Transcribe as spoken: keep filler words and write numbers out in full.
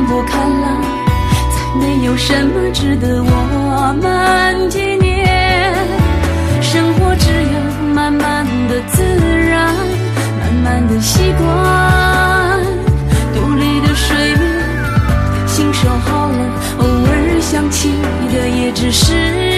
并不看了，再没有什么值得我们纪念。生活只有慢慢的自然，慢慢的习惯，独立的睡眠，信守好了，偶尔想起的也只是